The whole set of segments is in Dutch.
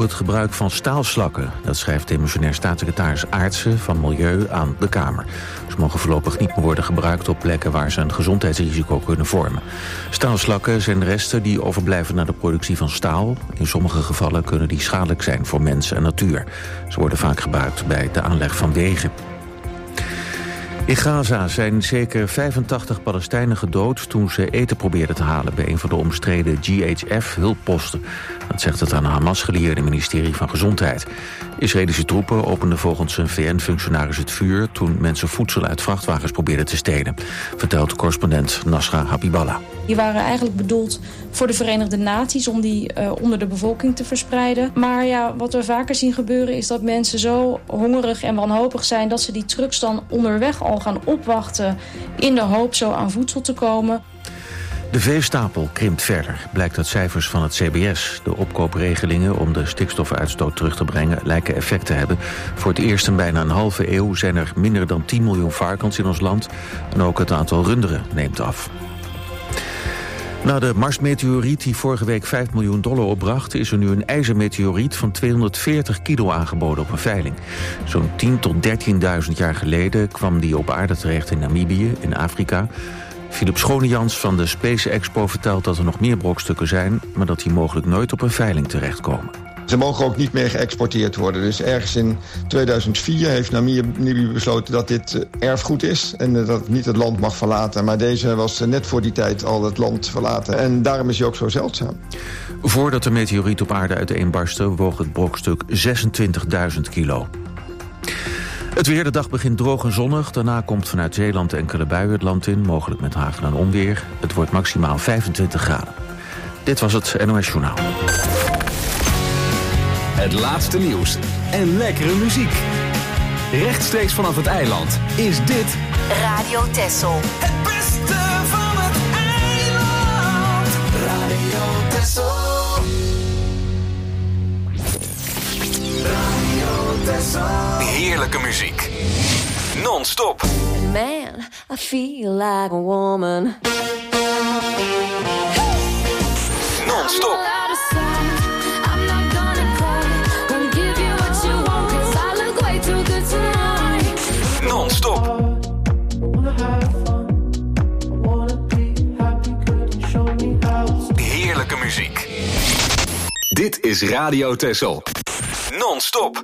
het gebruik van staalslakken. Dat schrijft demissionair staatssecretaris Aartsen van Milieu aan de Kamer. Ze mogen voorlopig niet meer worden gebruikt op plekken waar ze een gezondheidsrisico kunnen vormen. Staalslakken zijn resten die overblijven na de productie van staal. In sommige gevallen kunnen die schadelijk zijn voor mens en natuur. Ze worden vaak gebruikt bij de aanleg van wegen. In Gaza zijn zeker 85 Palestijnen gedood toen ze eten probeerden te halen bij een van de omstreden GHF-hulpposten. Dat zegt het aan de Hamas-gelieerde ministerie van Gezondheid. Israëlische troepen openden volgens een VN-functionaris het vuur toen mensen voedsel uit vrachtwagens probeerden te stelen, vertelt correspondent Nasra Habiballah. Die waren eigenlijk bedoeld voor de Verenigde Naties om die onder de bevolking te verspreiden. Maar ja, wat we vaker zien gebeuren is dat mensen zo hongerig en wanhopig zijn dat ze die trucks dan onderweg al gaan opwachten in de hoop zo aan voedsel te komen. De veestapel krimpt verder, blijkt uit cijfers van het CBS. De opkoopregelingen om de stikstofuitstoot terug te brengen lijken effect te hebben. Voor het eerst in bijna een halve eeuw zijn er minder dan 10 miljoen varkens in ons land. En ook het aantal runderen neemt af. Na de Marsmeteoriet die vorige week $5 miljoen opbracht, is er nu een ijzermeteoriet van 240 kilo aangeboden op een veiling. Zo'n 10.000 tot 13.000 jaar geleden kwam die op aarde terecht in Namibië, in Afrika. Philip Schonejans van de Space Expo vertelt dat er nog meer brokstukken zijn, maar dat die mogelijk nooit op een veiling terechtkomen. Ze mogen ook niet meer geëxporteerd worden. Dus ergens in 2004 heeft Namibië besloten dat dit erfgoed is en dat het niet het land mag verlaten. Maar deze was net voor die tijd al het land verlaten. En daarom is hij ook zo zeldzaam. Voordat de meteoriet op aarde uiteenbarstte, woog het brokstuk 26.000 kilo. Het weer, de dag begint droog en zonnig. Daarna komt vanuit Zeeland enkele buien het land in, mogelijk met hagel en onweer. Het wordt maximaal 25 graden. Dit was het NOS Journaal. Het laatste nieuws en lekkere muziek. Rechtstreeks vanaf het eiland is dit Radio Texel. Het beste van het eiland. Radio Texel. Radio Texel. heerlijke muziek. Non-stop. Man, I feel like a woman. Non-stop. Non-stop. Heerlijke muziek. Dit is Radio Texel. Non-stop.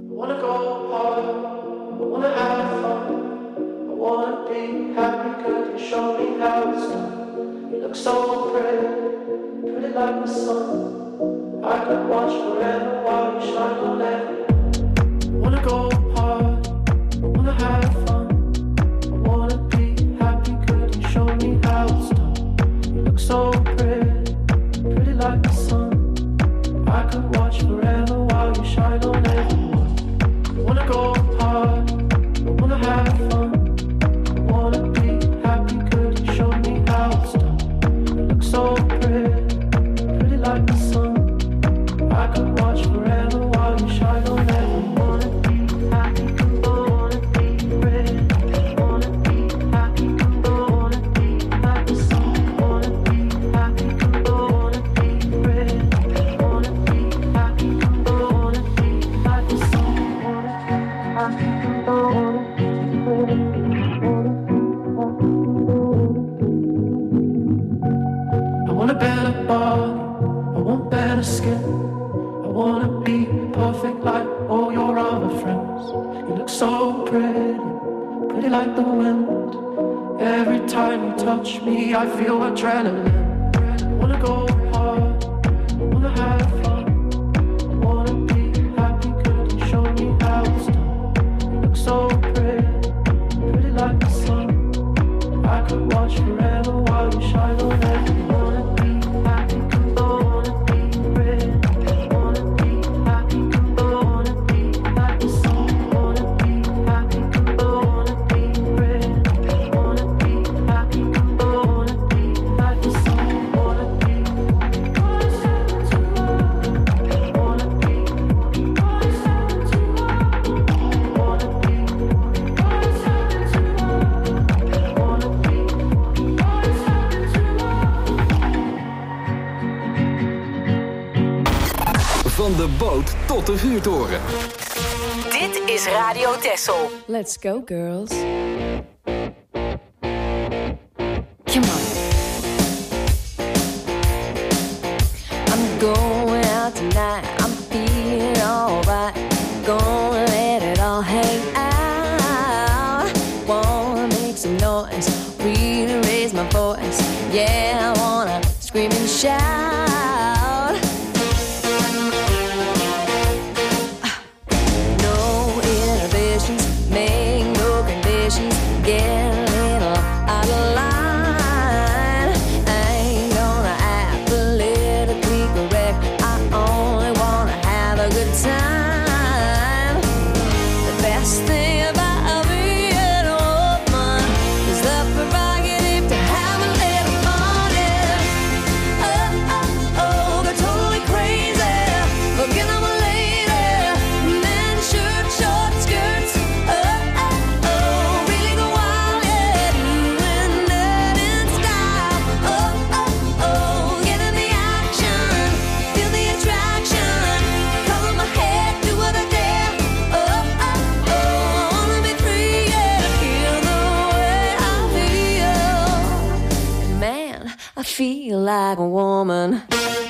I feel adrenaline. Wanna go hard, wanna have fun, wanna be happy, could you show me how it's done? You look so pretty like the sun. I could watch forever while you shine on everyone. Wanna be happy, wanna be pretty, wanna be happy, wanna be like the sun. Wanna be happy, wanna be pretty, wanna be happy, wanna be like the sun. Wanna be sloot tot de vuurtoren. Dit is Radio Texel. Let's go, girls. Come on. I'm going out tonight. I'm feeling alright. Gonna let it all hang out. Wanna make some noise, really raise my voice. Yeah, I wanna scream and shout. No inhibitions, make no conditions. Get a little out of line. I ain't gonna act politically correct. I only wanna have a good time. The best thing about being a woman is the prerogative to have a little fun. Yeah. Oh, oh, oh, they're totally crazy. Forget I'm a lady. Men, shirt, short skirts. Oh, oh, oh, really go wild, yeah. Doing that in style. Oh, oh, oh, get in the action. Feel the attraction. Color my head, do what I dare. Oh, oh, oh, I wanna be free, yeah. Feel the way I feel. Man, I feel like a woman.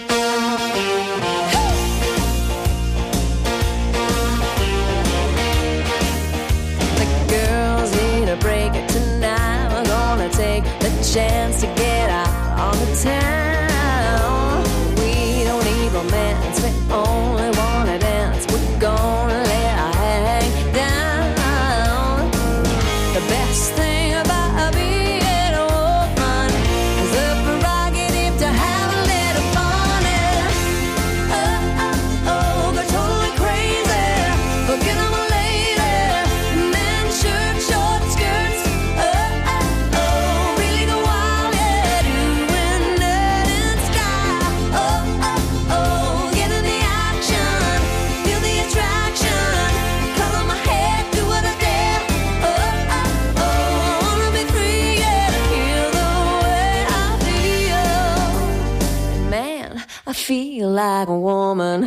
The girls need a break tonight. We're gonna take the chance to get out on the town. We don't need romance, we only wanna dance. We're gonna let our hang down. The best thing about being a woman is the prerogative to have a little fun. Yeah. Oh, oh, oh, they're totally crazy. Forget I'm a lady. Men, shirt, short skirts. Oh, oh, oh, really go wild, yeah. Doing that in style. Oh, oh, oh, get in the action. Feel the attraction. Color my head, do what I dare. Oh, oh, oh, I wanna be free, yeah. Feel the way I feel. Man, I feel like a woman.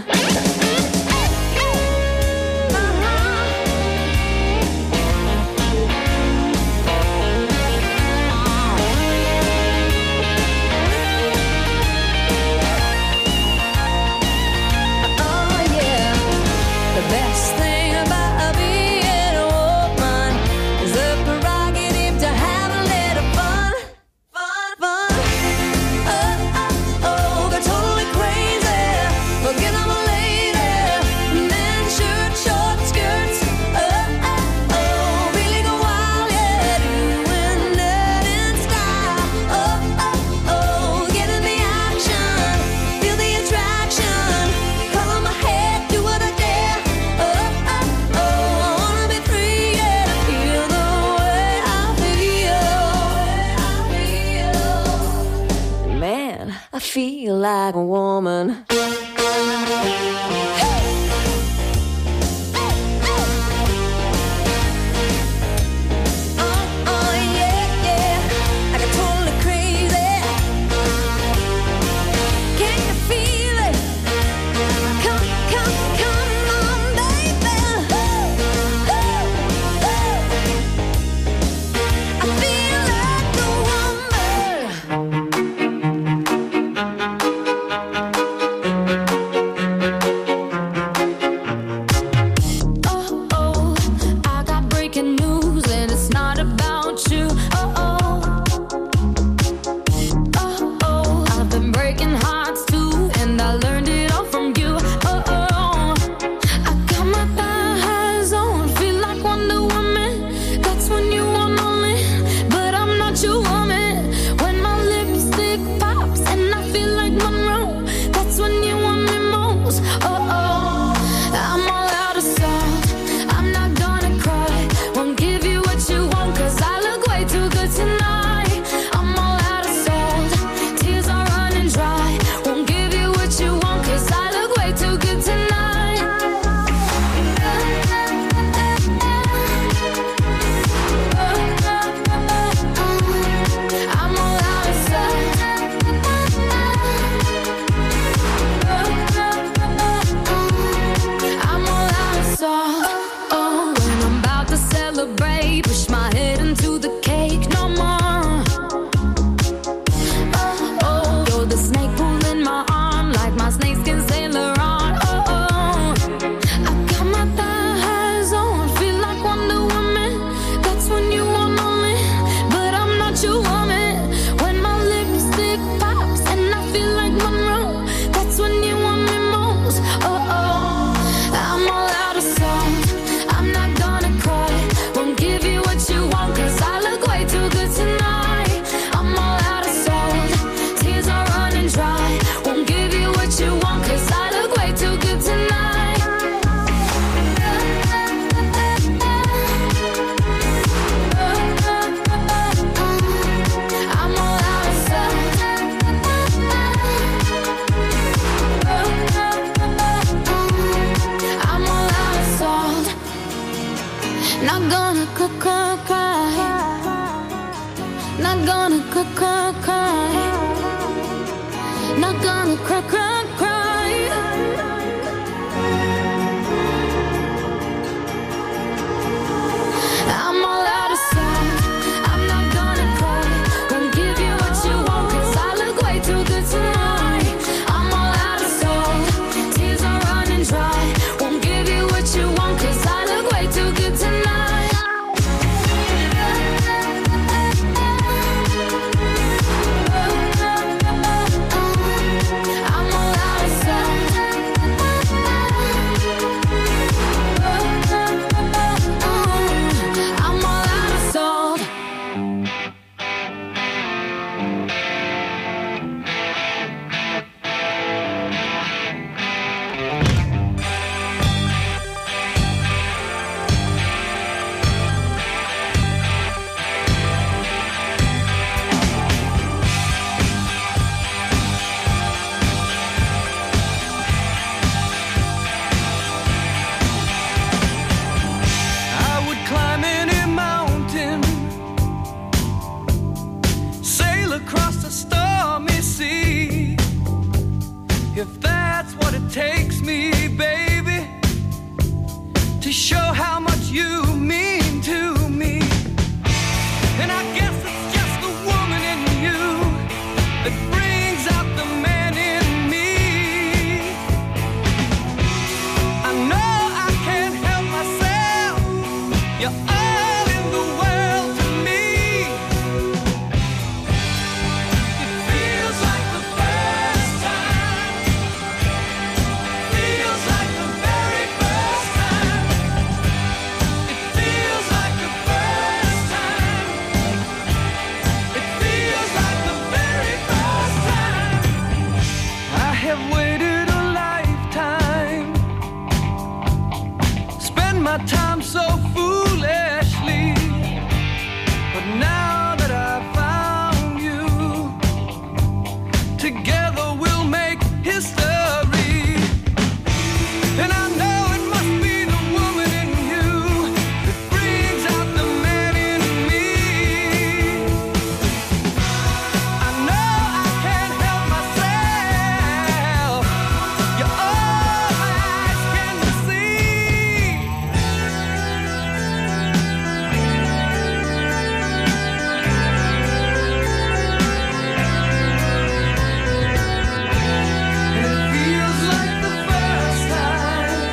Oh yeah, the best thing about being a woman is the prerogative to have a little fun, fun, fun. Oh, oh, oh, they're totally crazy. Forget I'm a lady. Men, shirt, short skirts. Oh, oh, oh, really go wild, yeah. Doing that in style. Oh, oh, oh, get in the action. Feel the attraction. Color my head, do what I dare. Oh, oh, oh, I wanna be free, yeah. Feel the way I feel. Man, I feel like a woman. Oh, yeah, yeah. I got totally crazy. Can you feel it? Come, come, come on, baby. I feel like a woman. Not gonna cry. Not gonna cry. Not gonna cry. I'm all out of sight. I'm not gonna cry. Gonna give you what you want, 'cause I look way too good tonight. I'm all out of salt. Tears are running dry. Won't give you what you want, 'cause I look way too good tonight. I'm all out of salt. I'm all out of salt. I would climb any mountain, sail across the stormy sea, if that's what it takes me, baby, to show how much you mean to me. And I guess it's just the woman in you that brings out the man in me. I know I can't help myself. You're all in the world to me. It feels like the first time. Feels like the very first time. It feels like the first time. It feels like the very first time. I have waited a lifetime, spend my time so foolishly, but now that I found you, together we'll make history. And I know it must be the woman in you that brings out the man in me. I know I can't help myself. You're all my eyes can see. And it feels like the first time,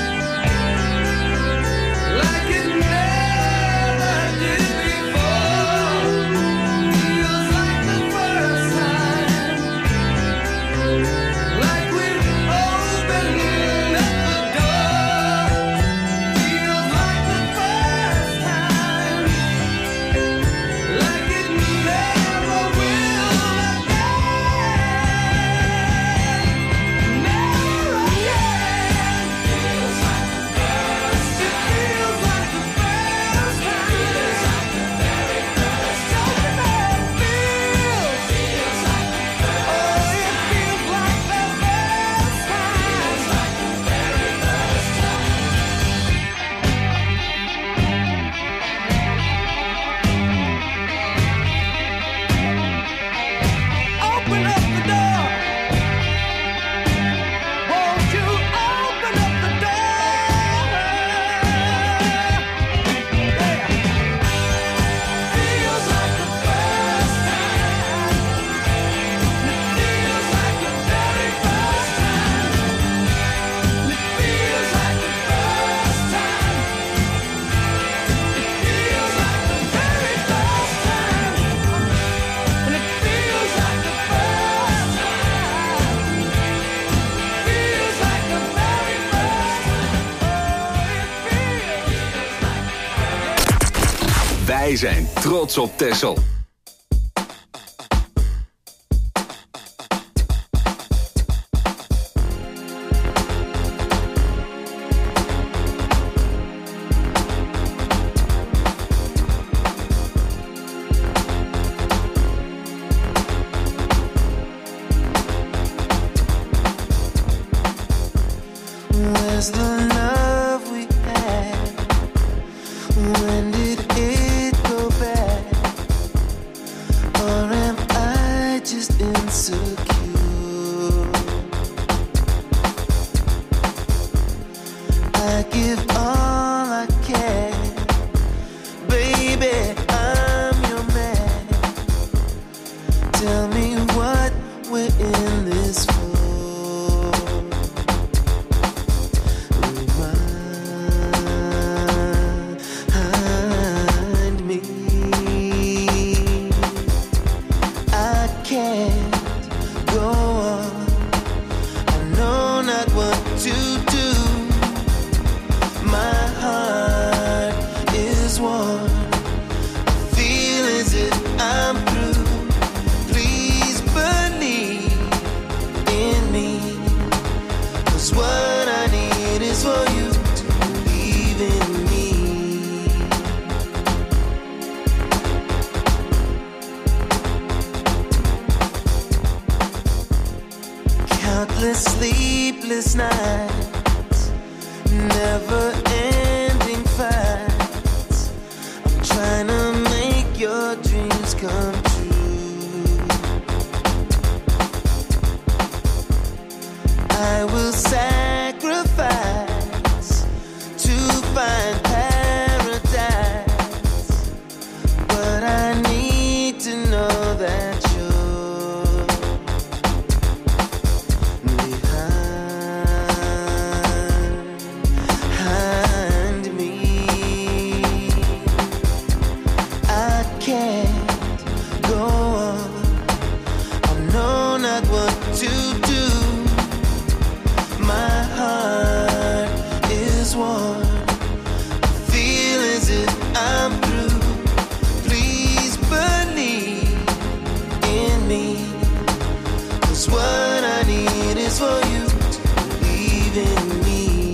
like it never did before. Feels like the first time, like we're opening up the door. Feels like the first time, like it never will again. Never again. Feels like the first time. It feels like the first time. Feels like the very first time. Feels like the first time. Oh, it feels like the first time. Feels like the very first time. Open up the door. Won't you open up the door? Yeah. Feels like the first time. It feels like the very first time. It feels like the first time. It feels like the very first time. And it feels like the first time. Feels like the very first time. Oh, it feels like. Wij zijn trots op Texel. Where's the love we had? I give all I can. Baby, I'm your man. Tell me what we're in this for. Remind me I can't go on. I know not what to do. My heart is worn. I feel as if I'm through. Please believe in me, 'cause what I need is for you to believe in me. Countless sleepless nights, never-ending fights. I'm trying to make your dreams come true. I will sacrifice to find paradise, but I need to know that you're behind me. I can't go on. I know not what to do. My heart is worn. I feel as if I'm through. Please believe in me, 'cause what I need is for you to believe in me.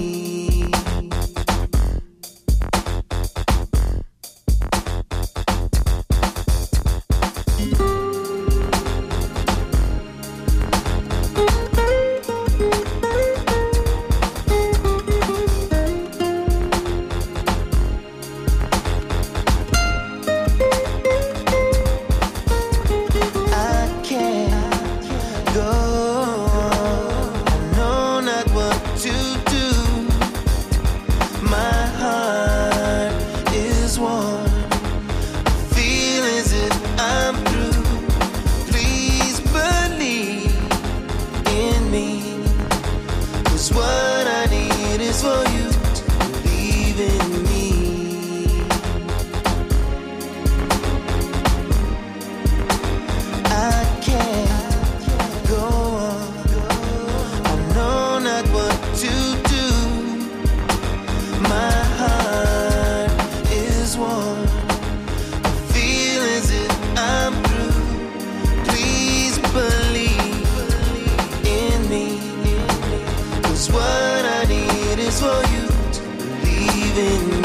I can't go on. I know not what to do. My heart is worn. I feel as if I'm through. Please believe in me, 'cause what I need is for you to believe in me. I can't go on. I know not what to do. My heart is worn. I feel as if I'm through. Please believe in me, 'cause what I need is for you to believe in me.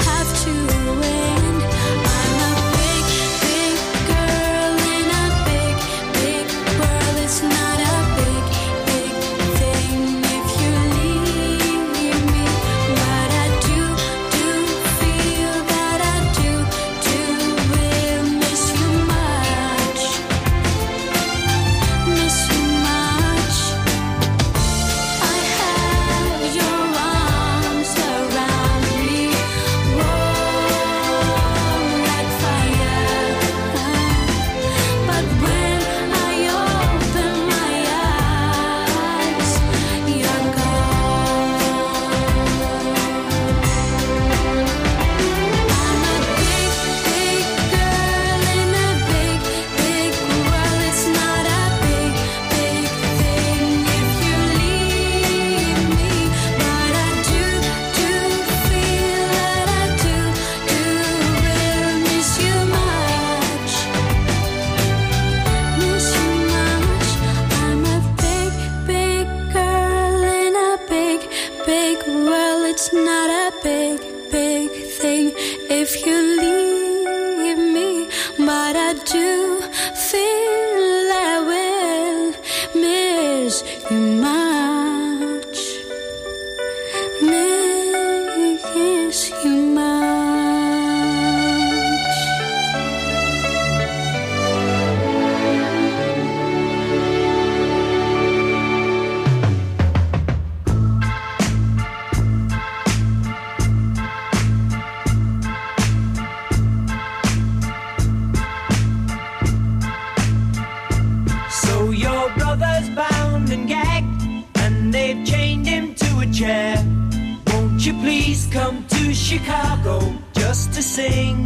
please come to Chicago just to sing?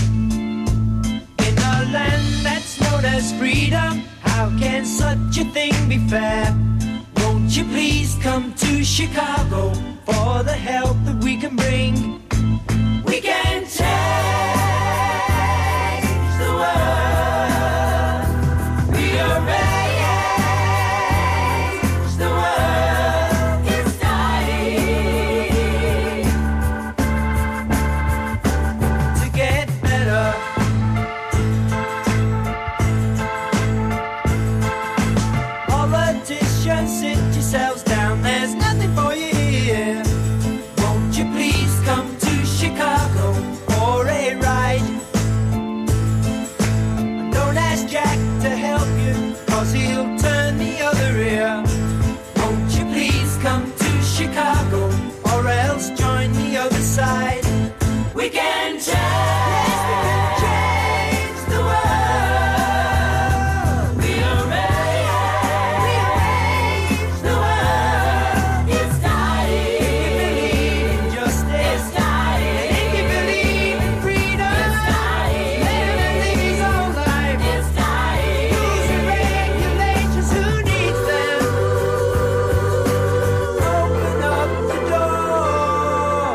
In a land that's known as freedom, how can such a thing be fair? Won't you please come to Chicago for the help that we can bring? We can change the world. Rearrange the world. It's dying to get better. Politicians, sit yourselves down. There's nothing for you here. Won't you please come to Chicago for a ride? Don't ask Jack to help you, 'cause he'll turn the other ear. Won't you please come to Chicago, or else join the other side? We can change the world. Rearrange the world. It's dying. If you believe in justice, it's dying. If you believe in freedom, it's dying. Let him live his own life, it's dying. Rules and regulations, who needs them? Open up the door.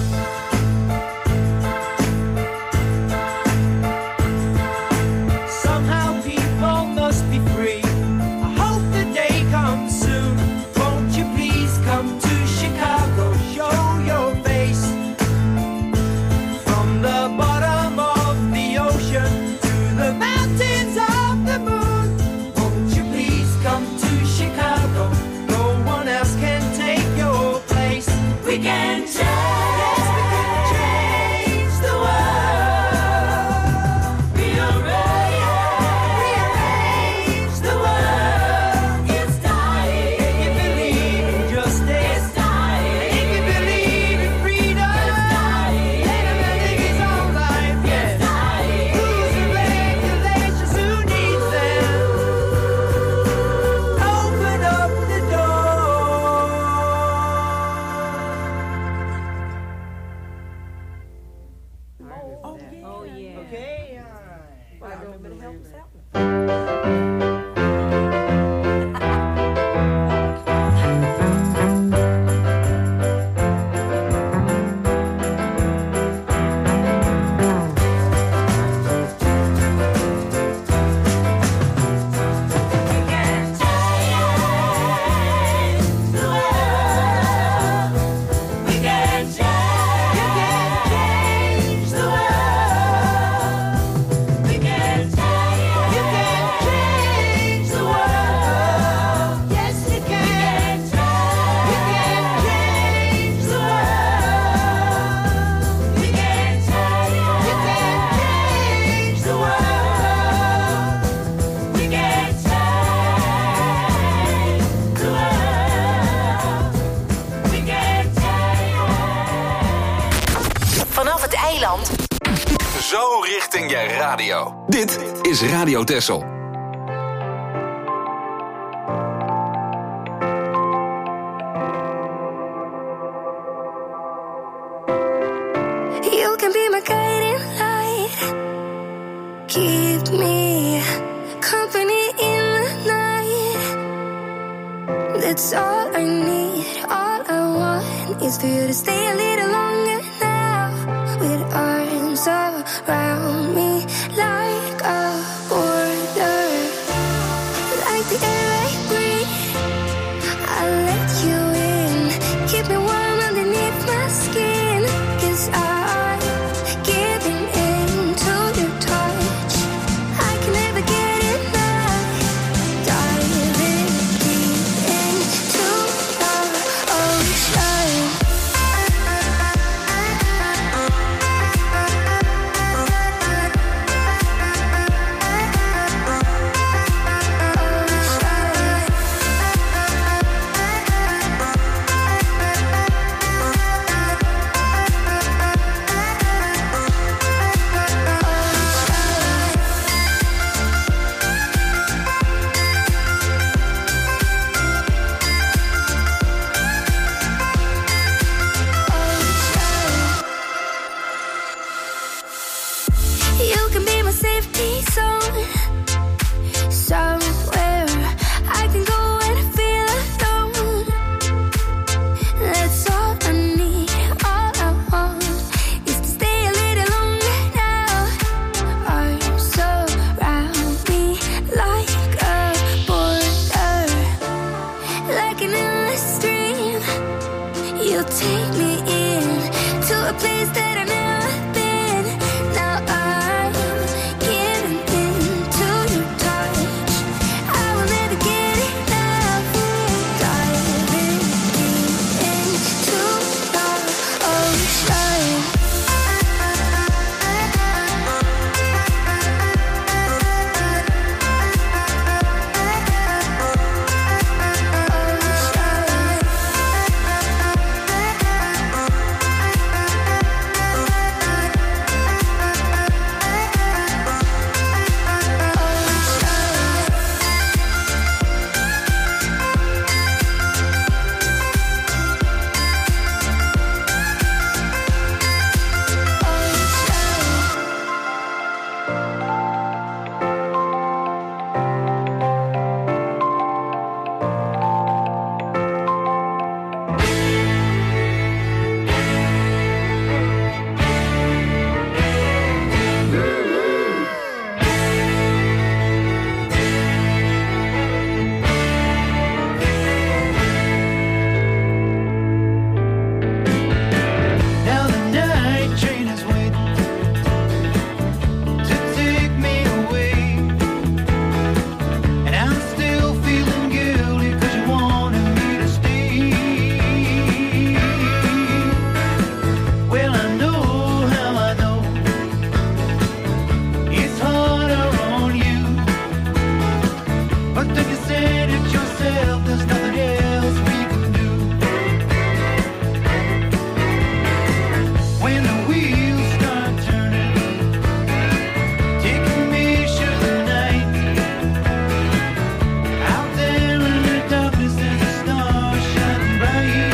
Somehow people must be free. I hope the day comes soon. Won't you please come to Chicago, show your face? From the bottom of the ocean to the mountains of the moon. Won't you please come to Chicago? No one else can take your place. We can change the world. Rearrange the world. It's dying. If you believe in justice, it's dying. If you believe in freedom, it's dying. Let him live his own life, yes. It's dying. Rules and regulations, who needs them? Open up the door. Oh yeah. Okay. Vanaf het eiland. Zo richting je radio. Dit is Radio Texel. You can be my guiding light. Keep me company in the night. That's all I need. All I want is for you to stay a little longer now. With arms around me like a border. Like the air I breathe, I'll let you in. Keep me warm underneath my skin. 'Cause I'm giving in to your touch. I can never get enough. Diving deep into the ocean. when the wheels start turning, taking me through the night. Out there in the darkness, there's a star shining bright.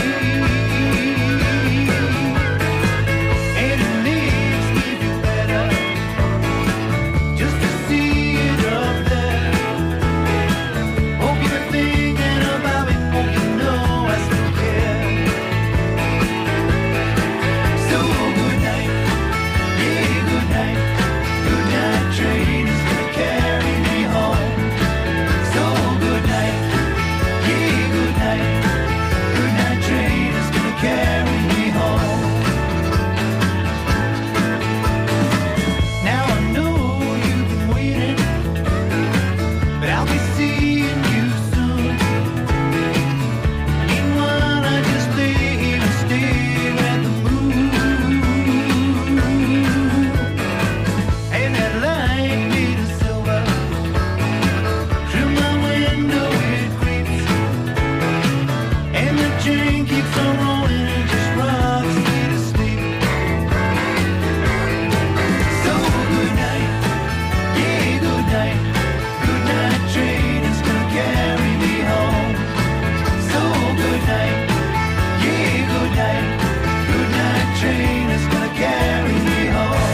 And it makes me feel better just to see it up there. Hope you're thinking about me, hope you know I still care. So good night, yeah, good night. Good night, train is gonna carry me home. So good night, yeah, good night. Good night, train is gonna carry me home. Now I know you've been waiting, but I'll be seeing you soon. Meanwhile, I just lay here and stare at the moon. And that light made of silver, through my window it creeps. And the train keeps on rolling and just rocks me to sleep. So good night, yeah, good night. Good night, train is gonna carry me home. So good night, yeah, good night. Good night, train is gonna carry me home.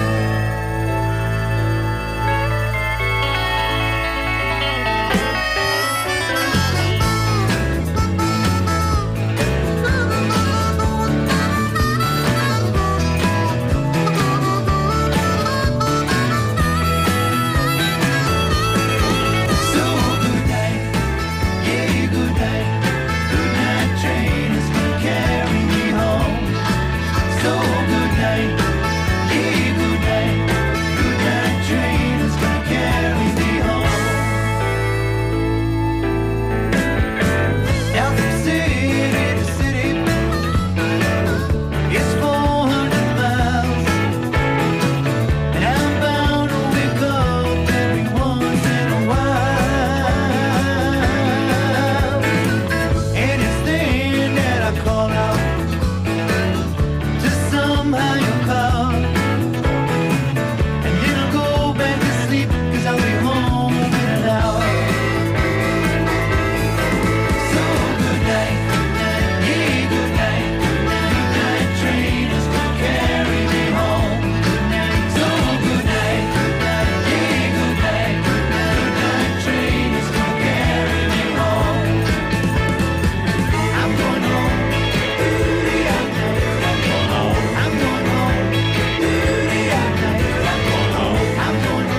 So good night, yeah, good night. Good night, train is gonna carry me home. So good night, yeah, good night. Good night, train is gonna carry me home. Now from city to city, it's 400 miles, and I'm bound to wake up every once in a while. And it's then that I call out to some higher power, and then I'll go back to sleep, 'cause I'll be home in an hour. So good night, yeah, good night. Good night, train is gonna carry me home. So good night, yeah, good night. Good night, train is gonna carry me home. I'm going home. I'm going home. I'm going home. I'm going home. I'm going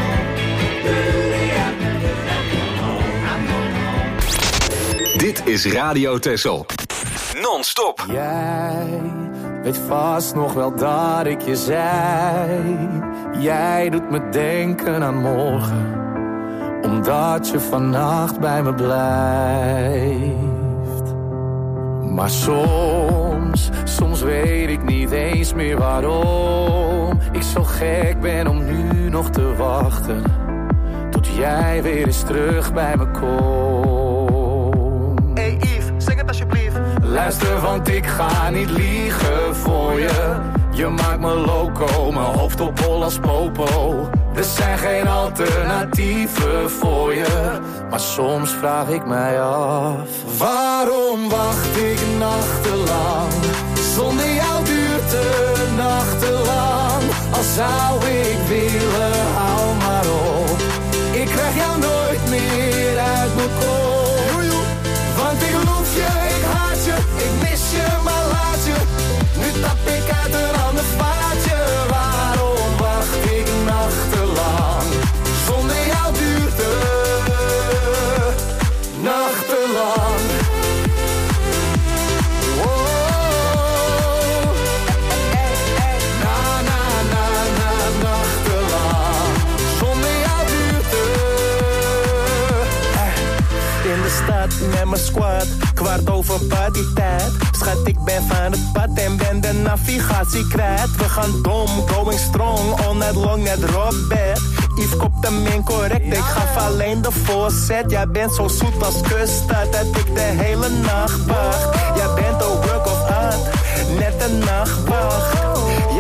home. Dit is Radio Texel. Non-stop. Jij weet vast nog wel dat ik je zei. Jij doet me denken aan morgen, omdat je vannacht bij me blijft. Maar soms weet ik niet eens meer waarom ik zo gek ben om nu nog te wachten, tot jij weer eens terug bij me komt. Hey Yves, zing het alsjeblieft. Luister, want ik ga niet liegen voor je. Je maakt me loco, mijn hoofd op hol als popo. Er zijn geen alternatieven voor je. Maar soms vraag ik mij af, waarom wacht ik nachtenlang? Zonder jou duurt de nachtenlang. Al zou ik willen, hou maar op. Ik krijg jou nooit meer uit mijn kop. Want ik loef je, ik haat je, ik mis je, maar laat je. Nu tap ik uit een ander vaatje. Waarom wacht ik nachtenlang? Zonder jou duurt het nachtenlang. Nachtenlang. Zonder jou duurt het. In de stad met mijn squad, 15:15. Schat, ik ben van het pad en ben de navigatie kwijt. We gaan dom, going strong, all night long, net Robert. Yves kopt hem incorrect, ik gaf alleen de voorzet. Jij bent zo zoet als kuststad, dat ik de hele nacht wacht. Jij bent een work of art, net een nachtwacht.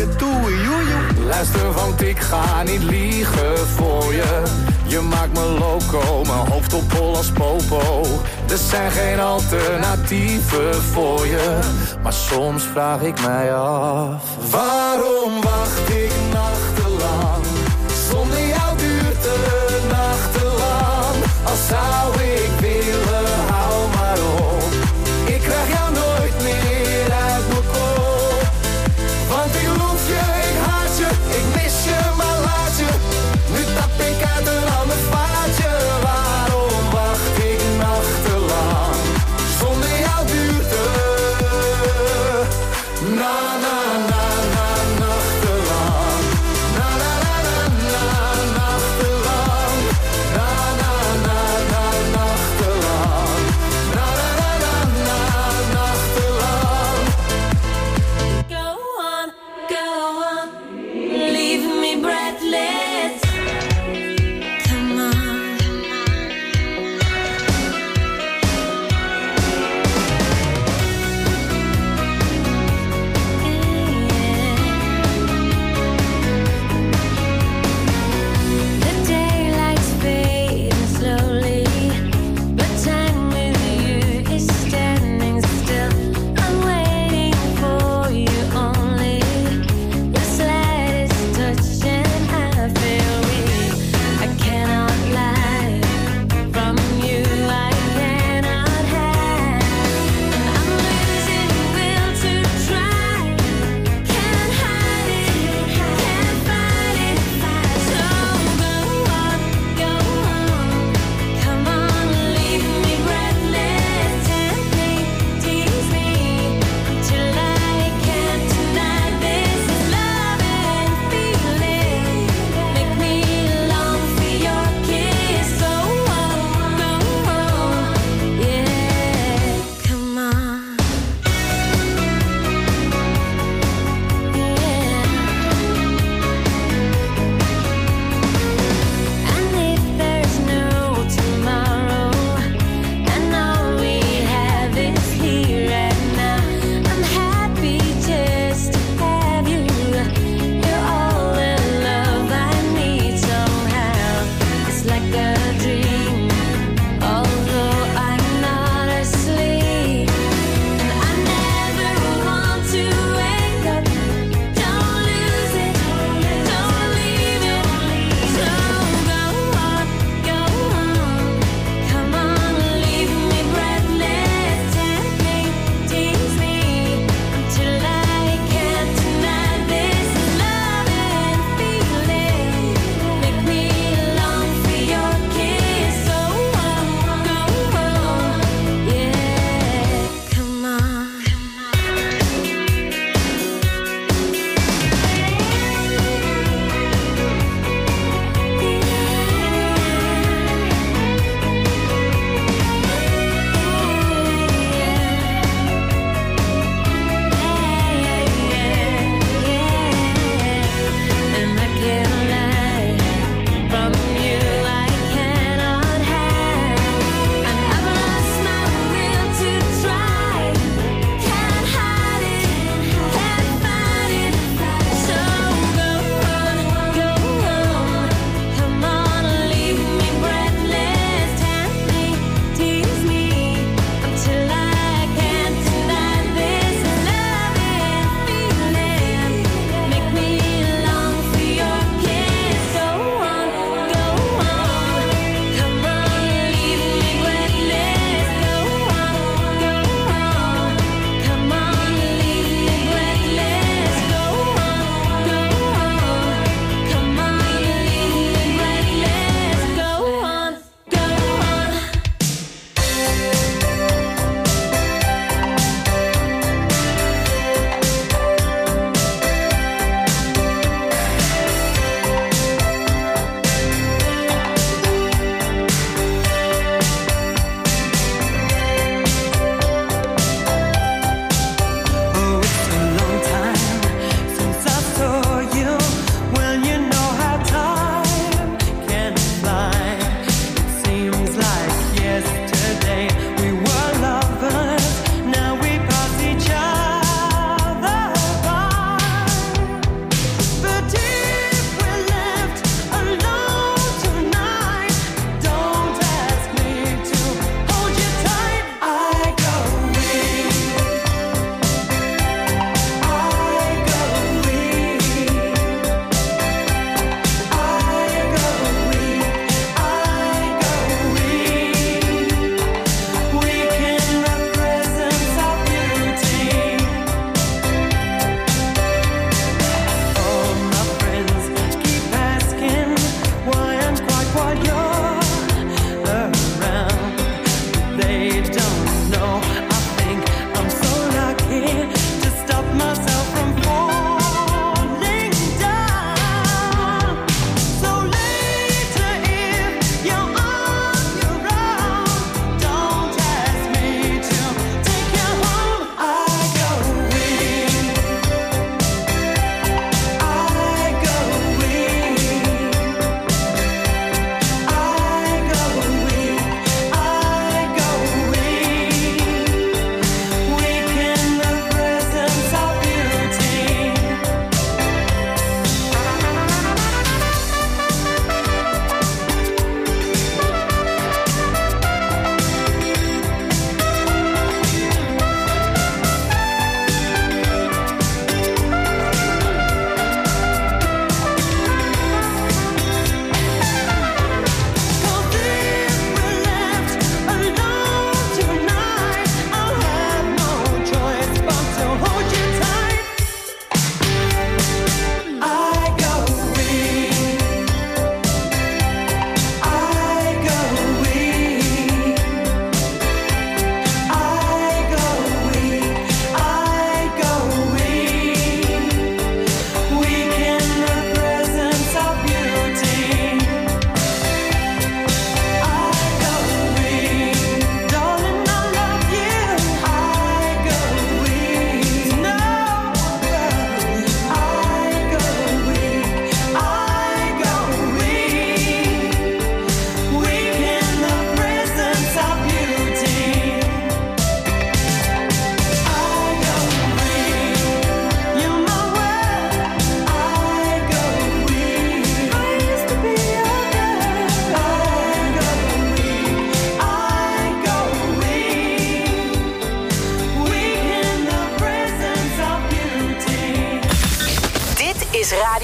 doei, joe. Luister, want ik ga niet liegen voor je. Je maakt me loco, mijn hoofd op hol als popo. Er zijn geen alternatieven voor je. Maar soms vraag ik mij af, waarom wacht ik nachtenlang? Zonder jou duurt de nachtenlang. Als zou ik willen, hou maar op. Ik krijg jou nooit meer uit mijn kop. Want ik loef je, ik haat je, ik mis je, maar laat je. Nu tap ik uit een ander vaatje. Waarom wacht ik nachtenlang? Zonder jou duurt het na na na na nachtenlang. Na na na na na nachtenlang. Na na na na nachtenlang.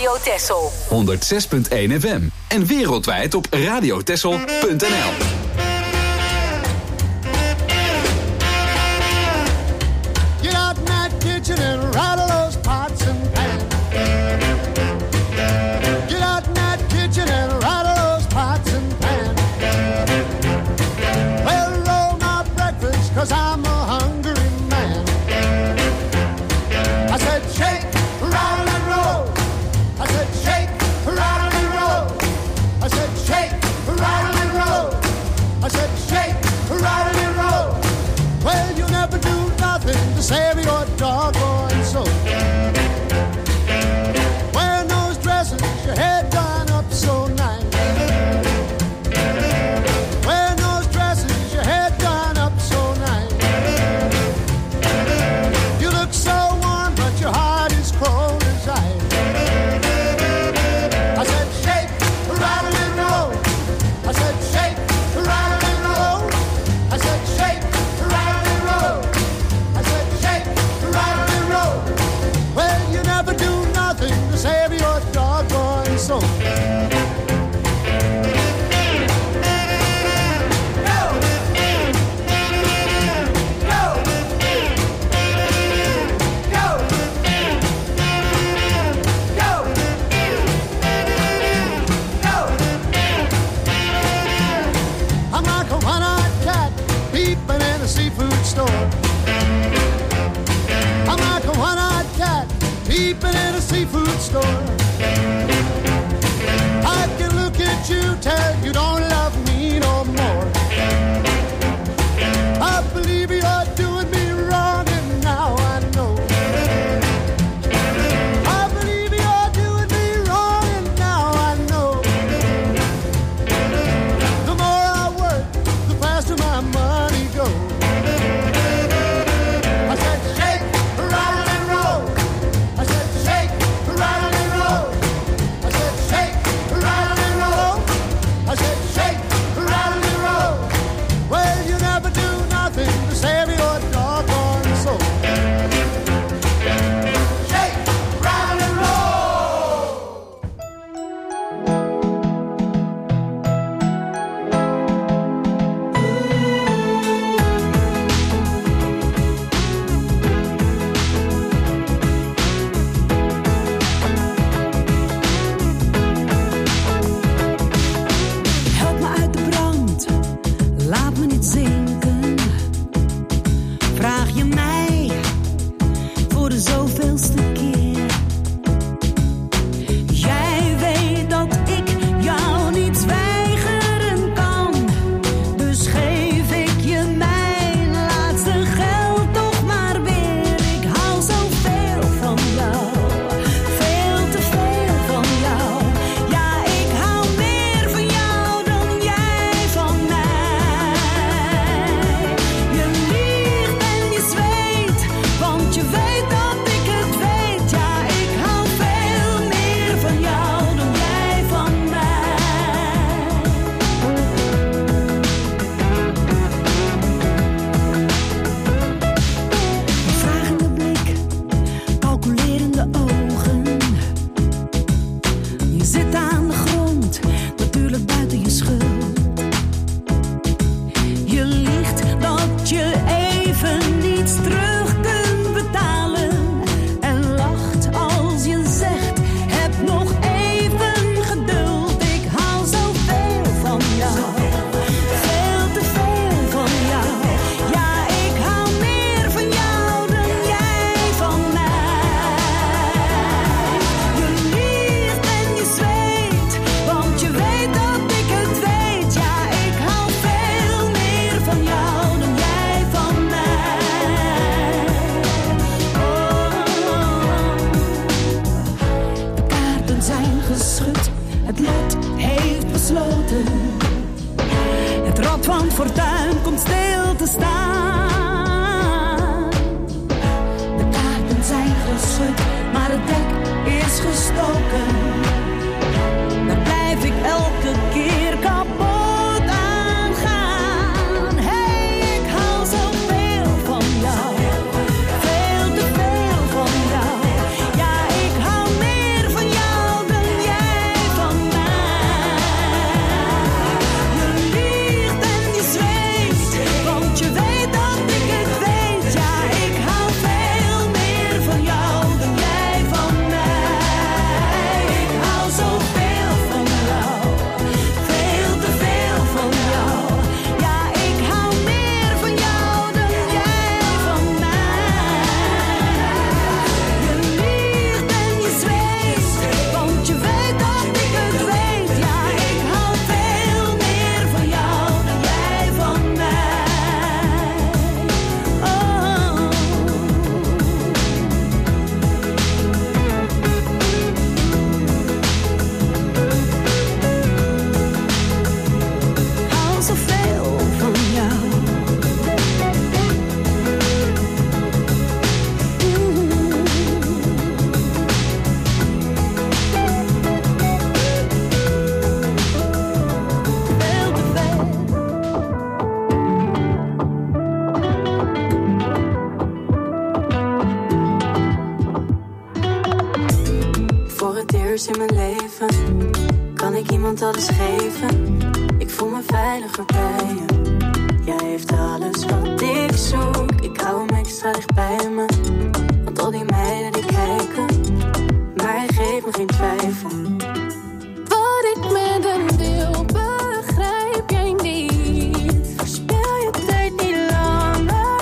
Radio Texel. 106.1 FM. En wereldwijd op radiotexel.nl. Get out in that kitchen and rattle those pots and pans. Get out in that kitchen and rattle those pots and pans. Well, roll my breakfast, 'cause I'm a hungry man. I said shake, rattle and roll. I said shake, rattle and roll. I said shake, rattle and roll. I said shake, rattle and roll. Well, you never do nothing to save your doggone soul. Wearing those dresses, your head done up so nice. Wearing those dresses, your head done up so nice. rust in mijn leven. Kan ik iemand alles geven? Ik voel me veiliger bij je. Jij heeft alles wat ik zoek. Ik hou hem extra dicht bij me. Want al die meiden die kijken, maar hij geeft me geen twijfel. Wat ik met hem deel, begrijp jij niet. Verspil je tijd niet langer,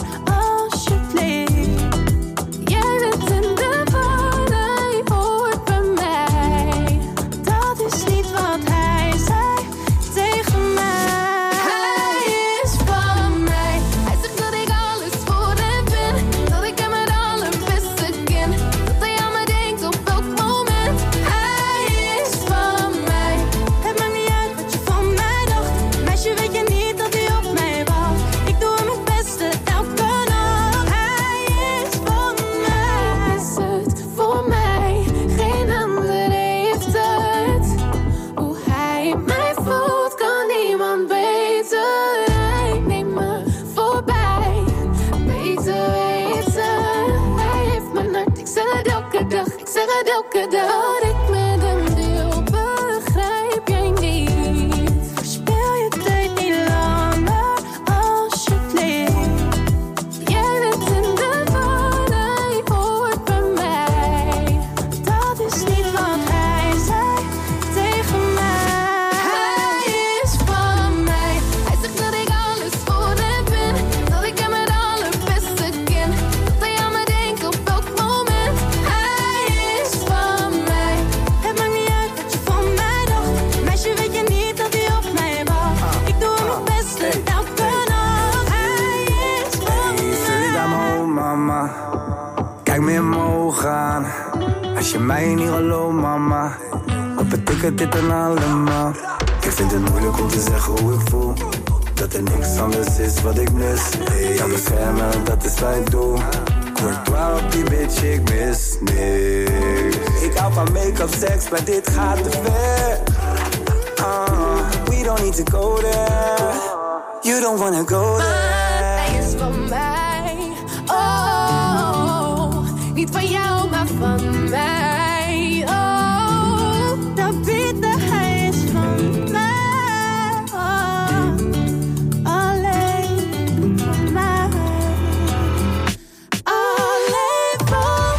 alsjeblieft. Jij bent in de war, hij hoort bij mij. Dat is niet wat hij zei tegen mij. Hij is van mij. Hij zegt dat ik alles voor hem ben. Dat ik hem het allerbeste ken. Dat hij aan me denkt op elk moment. Hij is van mij. Het maakt niet uit wat je van mij dacht. Meisje, weet je niet dat hij op mij wacht. Ik doe hem het beste elke nacht. Hij is van mij. Is het voor mij? Geen ander heeft het. Hoe hij mij voelt, kan niemand beter. Hij neemt me voorbij. Beter weten. Hij heeft mijn hart. Ik zeg het elke dag. Ik zeg het elke dag. Wat ik met hem deel, begrijp jij niet. Verspil je tijd niet langer, alsjeblieft. Jij bent in de war, hij hoort bij mij. Dat is niet wat hij zei tegen mij. Hij is van mij. Hij zegt dat ik alles voor hem ben. Dat ik hem het allerbeste ken. Dat hij aan me denkt op elk moment. Hij is van mij. Het maakt niet uit wat je van mij dacht. Meisje, weet je niet dat hij op mij wacht. Ik doe hem het beste elke nacht. Hij is van mij. Mama, kijk me in mijn ogen aan. Als je mij niet gelooft, mama, wat betekent dit dan allemaal? Ik vind het moeilijk om te zeggen hoe ik voel. Dat er niks anders is wat ik mis. Ik kan beschermen, dat is wat ik doe. Courtois op die bitch, ik mis niks. Ik hou van make-up, seks, maar dit gaat te ver. We don't need to go there. You don't wanna go there. Hij is van mij. Oh, niet van jou, maar van mij. Oh, Dat bieden, hij is van mij. Oh, alleen van mij. Alleen van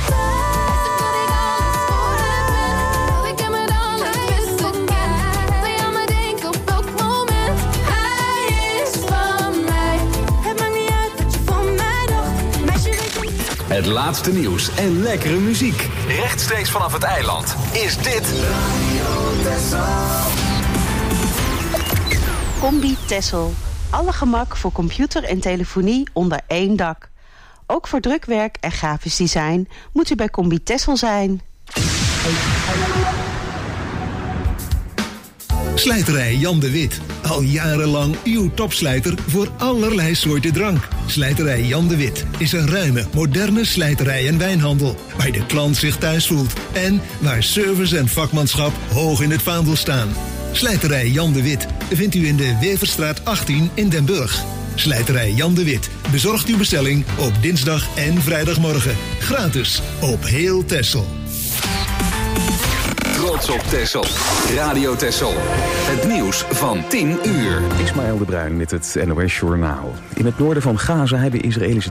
dat ik hem het allerbeste ken. Dat hij aan me denkt op elk moment. Hij is van mij. Het maakt niet uit wat je van mij dacht. Meisje, weet je niet. Het laatste nieuws en lekkere muziek. Rechtstreeks vanaf het eiland is dit... Combi Tessel. Alle gemak voor computer en telefonie onder één dak. Ook voor drukwerk en grafisch design moet u bij Combi Tessel zijn. Slijterij Jan de Wit. Al jarenlang uw topslijter voor allerlei soorten drank. Slijterij Jan de Wit is een ruime, moderne slijterij en wijnhandel. Waar de klant zich thuis voelt. En waar service en vakmanschap hoog in het vaandel staan. Slijterij Jan de Wit vindt u in de Weverstraat 18 in Den Burg. Slijterij Jan de Wit bezorgt uw bestelling op dinsdag en vrijdagmorgen. Gratis op heel Texel. Trots op Texel. Radio Texel. Het nieuws van 10 uur. Ismaël de Bruin met het NOS Journaal. In het noorden van Gaza hebben Israëlische